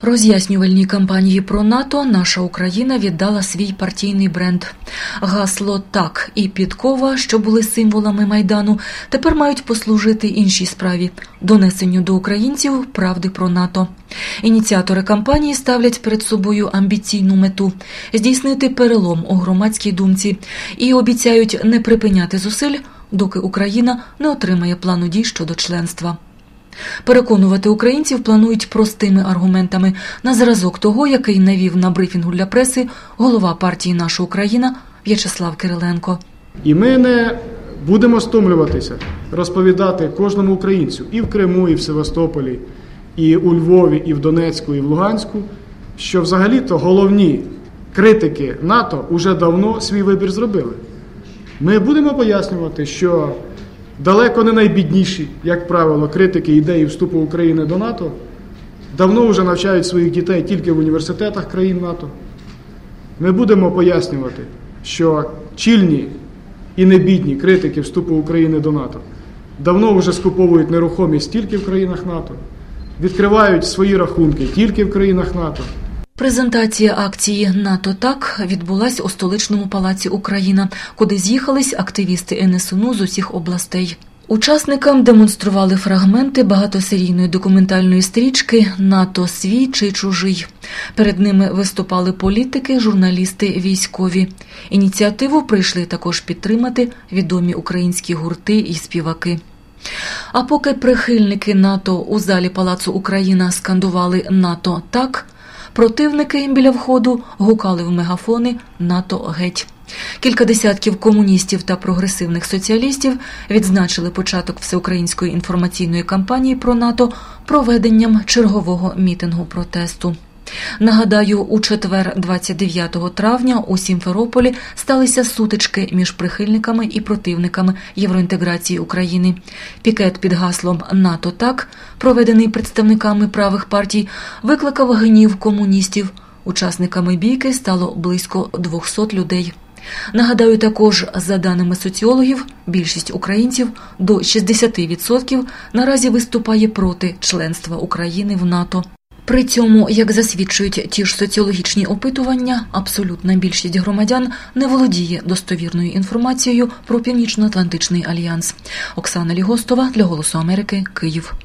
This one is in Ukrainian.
Роз'яснювальній кампанії про НАТО наша Україна віддала свій партійний бренд. Гасло «Так» і підкова, що були символами Майдану, тепер мають послужити іншій справі – донесенню до українців правди про НАТО. Ініціатори кампанії ставлять перед собою амбіційну мету – здійснити перелом у громадській думці і обіцяють не припиняти зусиль, доки Україна не отримає плану дій щодо членства. Переконувати українців планують простими аргументами, на зразок того, який навів на брифінгу для преси голова партії «Наша Україна» В'ячеслав Кириленко. І ми не будемо стомлюватися розповідати кожному українцю і в Криму, і в Севастополі, і у Львові, і в Донецьку, і в Луганську, що взагалі-то головні критики НАТО уже давно свій вибір зробили. Ми будемо пояснювати, що далеко не найбідніші, як правило, критики ідеї вступу України до НАТО давно вже навчають своїх дітей тільки в університетах країн НАТО. Ми будемо пояснювати, що чільні і небідні критики вступу України до НАТО давно вже скуповують нерухомість тільки в країнах НАТО, відкривають свої рахунки тільки в країнах НАТО. Презентація акції «НАТО так» відбулась у столичному палаці «Україна», куди з'їхались активісти НСУ з усіх областей. Учасникам демонстрували фрагменти багатосерійної документальної стрічки «НАТО свій чи чужий». Перед ними виступали політики, журналісти, військові. Ініціативу прийшли також підтримати відомі українські гурти і співаки. А поки прихильники НАТО у залі палацу «Україна» скандували «НАТО так», противники біля входу гукали в мегафони «НАТО геть». Кілька десятків комуністів та прогресивних соціалістів відзначили початок всеукраїнської інформаційної кампанії про НАТО проведенням чергового мітингу протесту. Нагадаю, у четвер, 29 травня, у Сімферополі сталися сутички між прихильниками і противниками євроінтеграції України. Пікет під гаслом «НАТО так», проведений представниками правих партій, викликав гнів комуністів. Учасниками бійки стало близько 200 людей. Нагадаю також, за даними соціологів, більшість українців до 60% наразі виступає проти членства України в НАТО. При цьому, як засвідчують ті ж соціологічні опитування, абсолютна більшість громадян не володіє достовірною інформацією про Північно-Атлантичний альянс. Оксана Лігостова для «Голосу Америки», Київ.